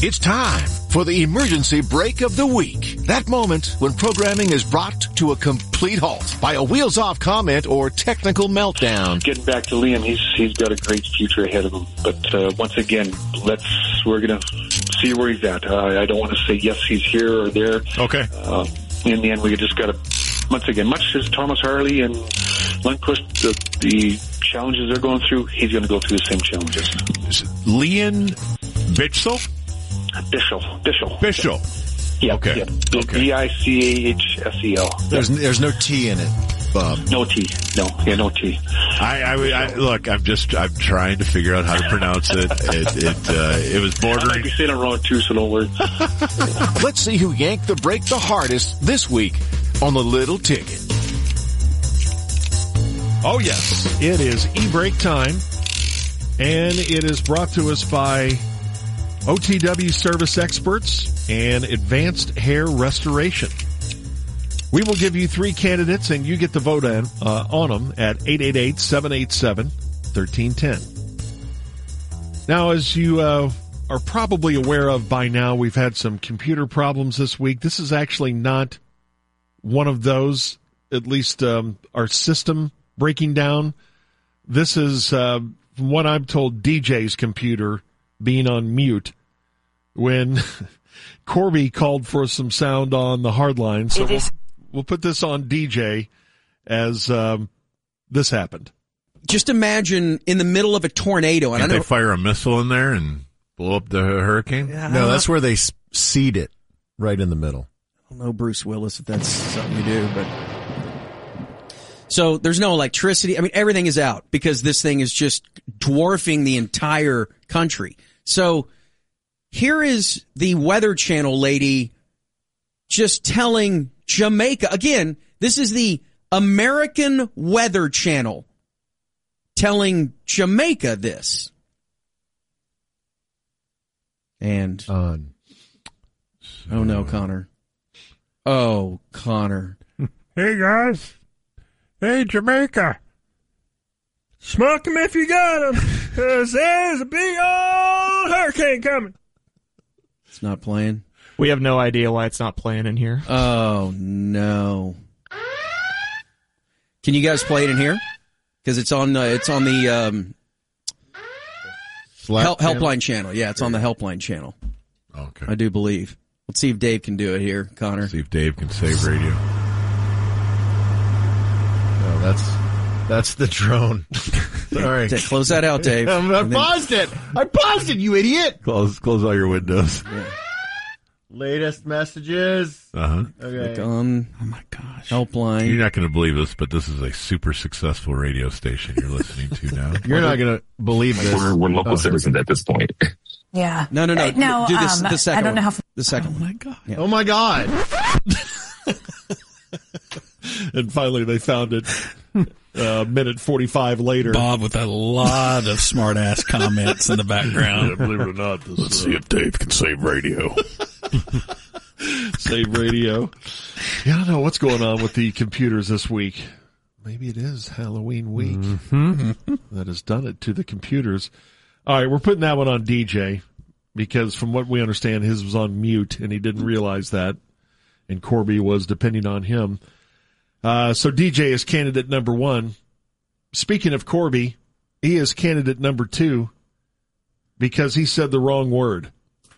It's time for the emergency break of the week. That moment when programming is brought to a complete halt by a wheels-off comment or technical meltdown. Getting back to Liam, he's got a great future ahead of him. But once again, we're going to see where he's at. I don't want to say yes, he's here or there. Okay. In the end, we just got to, once again, much as Thomas Harley and Lundqvist, the challenges they're going through, he's going to go through the same challenges. Liam Bichsel? Bichsel. Yeah. Okay. Yeah. Bichsel. There's no T in it, Bob. No T. No. Yeah, no T. Look, I'm trying to figure out how to pronounce it. It was bordering. I might be saying it wrong too, so don't worry. Let's see who yanked the break the hardest this week on the Little Ticket. Oh, yes. It is e-break time, and it is brought to us by OTW Service Experts and Advanced Hair Restoration. We will give you 3 candidates, and you get the vote on them at 888-787-1310. Now, as you are probably aware of by now, we've had some computer problems this week. This is actually not one of those, at least our system breaking down. This is, from what I'm told, DJ's computer being on mute when Corby called for some sound on the hard line. So we'll put this on DJ as this happened. Just imagine in the middle of a tornado. And Can't they fire a missile in there and blow up the hurricane? No, that's where they seed it, right in the middle. I don't know, Bruce Willis, if that's something you do, but... So there's no electricity. I mean, everything is out because this thing is just dwarfing the entire country. So here is the Weather Channel lady just telling Jamaica. Again, this is the American Weather Channel telling Jamaica this. And, oh no, Connor. Oh, Connor. Hey, guys. Hey, Jamaica. Smoke 'em if you got 'em, 'cause there's a big old hurricane coming. It's not playing. We have no idea why it's not playing in here. Oh, no. Can you guys play it in here? Because it's on the Helpline channel. Yeah, it's on the Helpline channel. Okay. I do believe. Let's see if Dave can do it here, Connor. See if Dave can save radio. That's the drone. Sorry. Close that out, Dave. I paused it. You idiot. Close all your windows. Yeah. Latest messages. Uh-huh. Okay. Oh my gosh. Helpline. You're not going to believe this, but this is a super successful radio station you're listening to now. You're not going to believe this. We're local citizens at this point. Yeah. No. No, do this. The second. I don't know how. The second. Oh my god. Yeah. Oh my god. And finally they found it minute 45 later. Bob with a lot of smart-ass comments in the background. Yeah, believe it or not. Let's see if Dave can save radio. Save radio. Yeah, I don't know what's going on with the computers this week. Maybe it is Halloween week. That has done it to the computers. All right, we're putting that one on DJ because from what we understand, his was on mute and he didn't realize that. And Corby was depending on him. So DJ is candidate number 1. Speaking of Corby, he is candidate number 2 because he said the wrong word.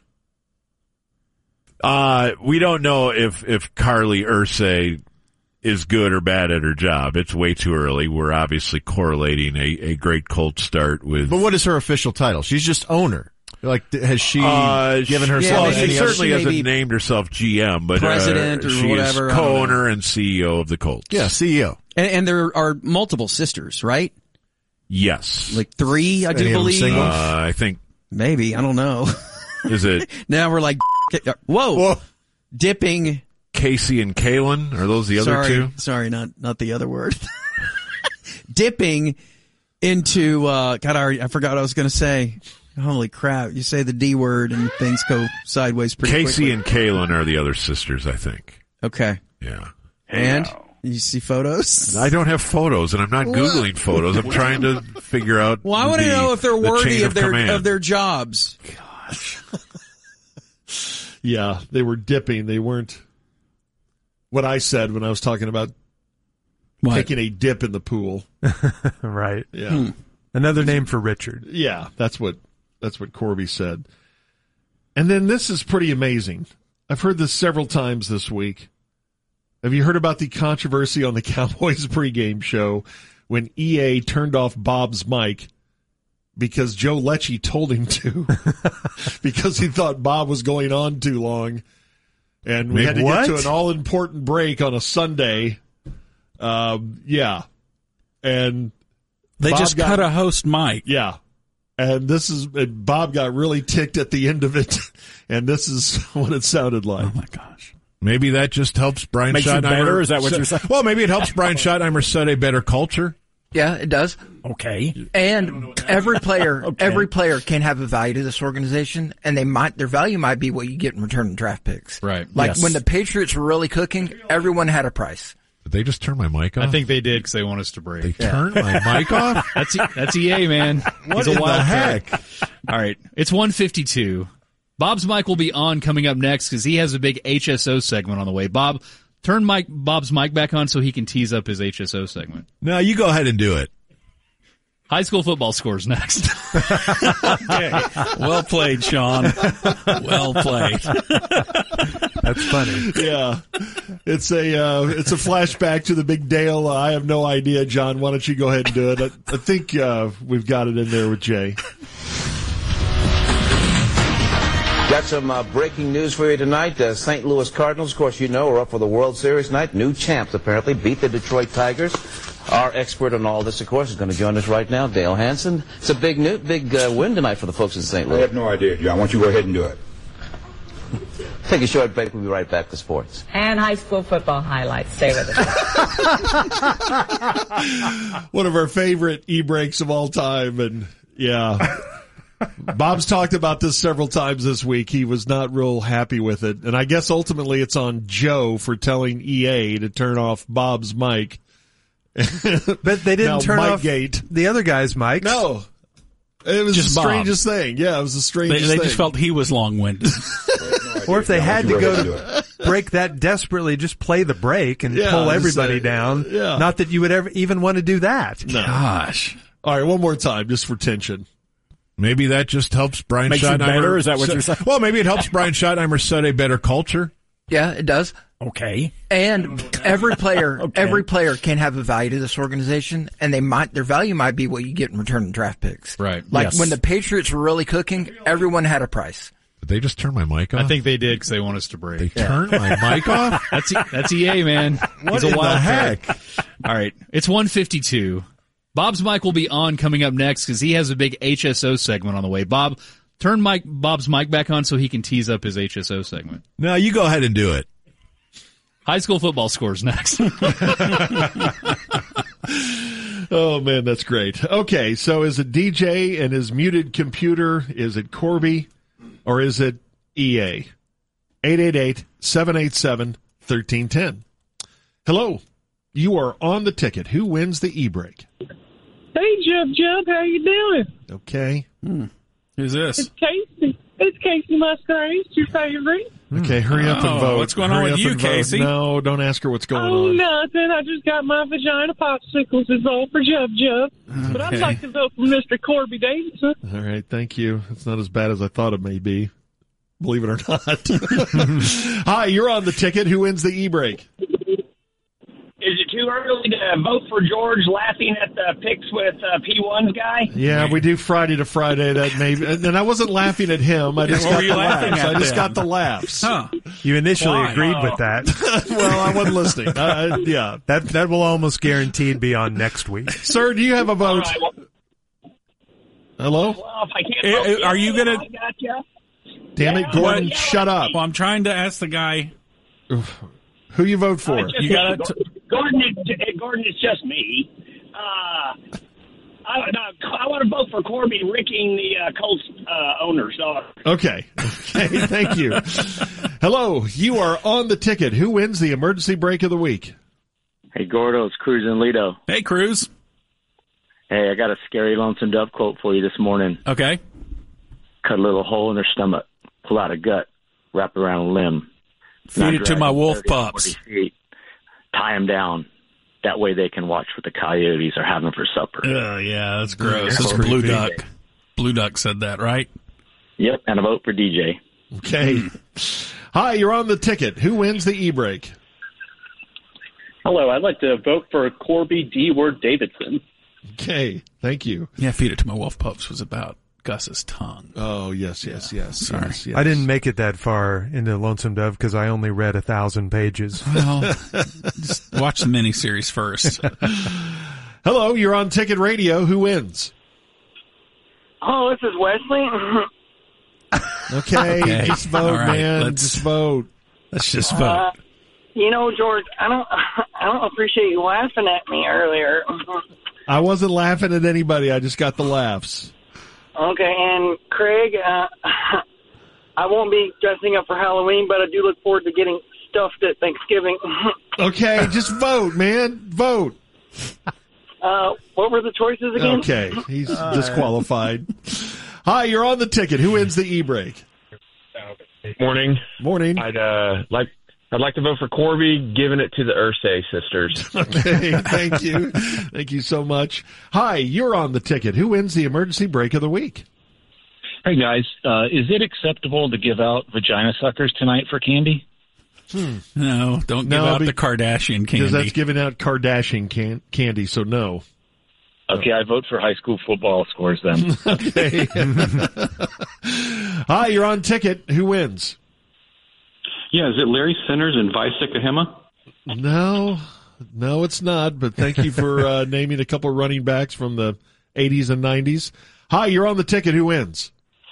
We don't know if Carly Ursay is good or bad at her job. It's way too early. We're obviously correlating a great Colt start with... But what is her official title? She's just owner. Like, has she given herself she certainly hasn't named herself GM, but president or she whatever. Is co-owner and CEO of the Colts. Yeah, CEO. And there are multiple sisters, right? Yes. Like 3, I do believe. I think. Maybe. I don't know. Is it? Now we're like, whoa. Dipping. Casey and Kaylin? Are those the other two? Sorry, not the other word. Dipping into, God, I forgot what I was going to say. Holy crap. You say the D word and things go sideways pretty Casey quickly. and Kaylin are the other sisters, I think. Okay. Yeah. And? You see photos? I don't have photos, and I'm not Googling photos. I'm trying to figure out Well, I want to know if they're worthy of chain their jobs. Gosh. Yeah, they were dipping. They weren't what I said when I was talking about taking a dip in the pool. Right. Yeah. Another name for Richard. Yeah, that's what Corby said. And then this is pretty amazing. I've heard this several times this week. Have you heard about the controversy on the Cowboys pregame show when EA turned off Bob's mic because Joe Lecce told him to because he thought Bob was going on too long? And we had to get to an all-important break on a Sunday. Yeah. And they Bob just cut a host mic. Yeah. And Bob got really ticked at the end of it, and this is what it sounded like. Oh, my gosh. Maybe that just helps Brian Schottenheimer. Is that what you're saying? Well, maybe it helps Brian Schottenheimer set a better culture. Yeah, it does. Okay. And every player can have a value to this organization, and their value might be what you get in return in draft picks. Right. Like when the Patriots were really cooking, everyone had a price. Did they just turn my mic off? I think they did because they want us to break. They turned my mic off? That's EA, man. What He's a in wild the heck? All right. It's 1:52. Bob's mic will be on coming up next because he has a big HSO segment on the way. Bob, turn Bob's mic back on so he can tease up his HSO segment. No, you go ahead and do it. High school football scores next. Okay. Well played, Sean. Well played. That's funny. Yeah. It's a flashback to the big Dale. I have no idea, John. Why don't you go ahead and do it? I think we've got it in there with Jay. Got some breaking news for you tonight. St. Louis Cardinals, of course, are up for the World Series tonight. New champs, apparently, beat the Detroit Tigers. Our expert on all this, of course, is going to join us right now, Dale Hansen. It's a big win tonight for the folks in St. Louis. I have no idea, John. Why don't you go ahead and do it? Take a short break. We'll be right back to sports. And high school football highlights. Stay with us. One of our favorite e-breaks of all time. And, yeah, Bob's talked about this several times this week. He was not real happy with it. And I guess ultimately it's on Joe for telling EA to turn off Bob's mic. But they didn't turn off the other guy's mics. No. It was just the strangest thing. Yeah, it was the strangest thing. They thing. just felt he was long-winded. Or if they had to go to break that desperately, just play the break and pull everybody down. Yeah. Not that you would ever even want to do that. No. Gosh. All right, one more time, just for tension. Maybe that just helps Brian Makes Schottenheimer. you better? Is that what you're saying? Well, maybe it helps Brian Schottenheimer set a better culture. Yeah, it does. Okay. And every player can have a value to this organization, and their value might be what you get in return in draft picks. Right. Like when the Patriots were really cooking, everyone had a price. Did they just turn my mic off? I think they did because they want us to break. They turned my mic off? That's EA, man. What He's in a wild the heck? All right. It's 1:52. Bob's mic will be on coming up next because he has a big HSO segment on the way. Bob, turn Bob's mic back on so he can tease up his HSO segment. No, you go ahead and do it. High school football scores next. Oh, man, that's great. Okay, so is it DJ and his muted computer? Is it Corby? Or is it EA? 888-787-1310. Hello. You are on the ticket. Who wins the e-break? Hey, Jub, how you doing? Okay. Who's this? It's Casey. It's Casey Musgraves, your favorite. Okay, hurry up and vote. What's going on with you, Casey? No, don't ask her what's going Oh, on. nothing. I just got my vagina popsicles to vote for Jub. But I'd like to vote for Mr. Corby Davidson. All right, thank you. It's not as bad as I thought it may be. Believe it or not. Hi, you're on the ticket. Who wins the e-break? Is it too early to vote for George laughing at the picks with P1's guy? Yeah, we do Friday to Friday. That maybe, and I wasn't laughing at him. I just got the laughs. I just got the laughs. Huh. You initially agreed with that. Well, I wasn't listening. Yeah, that will almost guaranteed be on next week. Sir, do you have a vote? Right, well, hello? well, if I can't vote, Are you gonna? I gotcha. Damn it, Gordon! Shut up. Well, I'm trying to ask the guy. Who you vote for? You got Gordon, it's just me. I want to vote for Corby ricking the Colts owner's daughter. Okay, thank you. Hello, you are on the ticket. Who wins the emergency break of the week? Hey, Gordo, it's Cruz and Lido. Hey, Cruz. Hey, I got a scary Lonesome Dove quote for you this morning. Okay. Cut a little hole in their stomach, pull out a gut. wrap it around a limb. Feed it to my wolf pups. Feet, tie them down. That way they can watch what the coyotes are having for supper. Yeah, that's gross. That's Blue Duck. Blue Duck said that, right? Yep, and a vote for DJ. Okay. Hi, you're on the ticket. Who wins the e-break? Hello, I'd like to vote for Corby D. Word Davidson. Okay, thank you. Yeah, Feed It to My Wolf Pups was about Gus's tongue. Oh, yes. Sorry. Yes. I didn't make it that far into Lonesome Dove because I only read 1,000 pages. Well, just watch the miniseries first. Hello, you're on Ticket Radio. Who wins? Oh, this is Wesley. Okay, just vote, right, man. Just vote. Let's just vote. You know, George, I don't appreciate you laughing at me earlier. I wasn't laughing at anybody. I just got the laughs. Okay, and Craig, I won't be dressing up for Halloween, but I do look forward to getting stuffed at Thanksgiving. Okay, just vote, man. Vote. What were the choices again? Okay, he's disqualified. Hi, you're on the ticket. Who wins the e-break? Morning. Morning. I'd like to vote for Corby, giving it to the Ursay sisters. Okay, thank you. Thank you so much. Hi, you're on the ticket. Who wins the emergency break of the week? Hey, guys. Is it acceptable to give out vagina suckers tonight for candy? No, don't give out the Kardashian candy. Because that's giving out Kardashian candy, so no. Okay, I vote for high school football scores then. Okay. Hi, you're on ticket. Who wins? Yeah, is it Larry Sinners and Vi Sikahema? No, it's not, but thank you for naming a couple of running backs from the 80s and 90s. Hi, you're on the ticket. Who wins?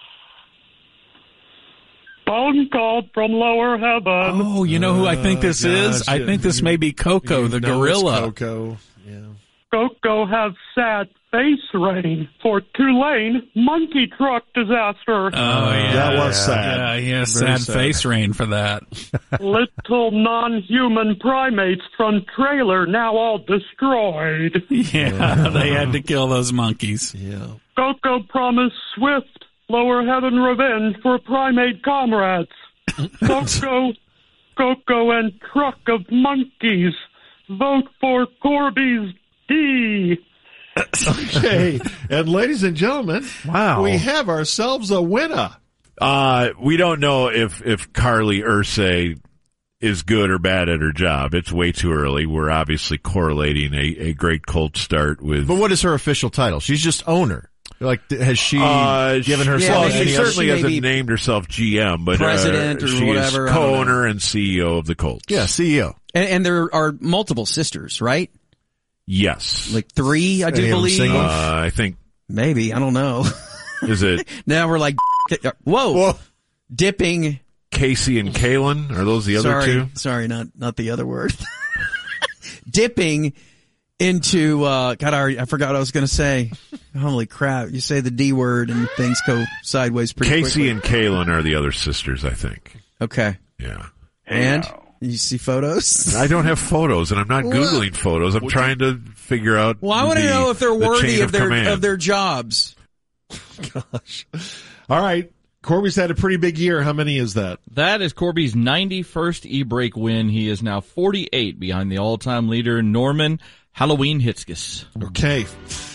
Phone call from Lower Heaven. Oh, you know who I think this is? I think this may be Coco, the gorilla. Coco, yeah. Coco has sad face rain for Tulane monkey truck disaster. Oh, yeah. That was sad. Yeah, sad face rain for that. Little non-human primates from trailer now all destroyed. Yeah, they had to kill those monkeys. Yeah. Coco promised swift Lower Heaven revenge for primate comrades. Coco and truck of monkeys. Vote for Corby's D. Okay, and ladies and gentlemen, we have ourselves a winner. We don't know if Carly Ursay is good or bad at her job. It's way too early. We're obviously correlating a great Colts start with. But what is her official title? She's just owner. Like, has she given herself? She certainly hasn't named herself GM, but president or she whatever. Is co-owner and CEO of the Colts. Yeah, CEO. And there are multiple sisters, right? Yes. Like 3, I do believe. I think. Maybe. I don't know. Is it? Now we're like, whoa. Dipping. Casey and Kaylin? Are those the other two? Sorry, not the other word. Dipping into, God, I forgot what I was going to say. Holy crap. You say the D word and things go sideways pretty quickly. Casey and Kaylin are the other sisters, I think. Okay. Yeah. And? You see photos? I don't have photos, and I'm not Googling photos. I'm trying to figure out. Well, I want to know if they're worthy of their jobs. Gosh. All right. Corby's had a pretty big year. How many is that? That is Corby's 91st e-break win. He is now 48 behind the all-time leader, Norman Halloween Hitzkes. Okay.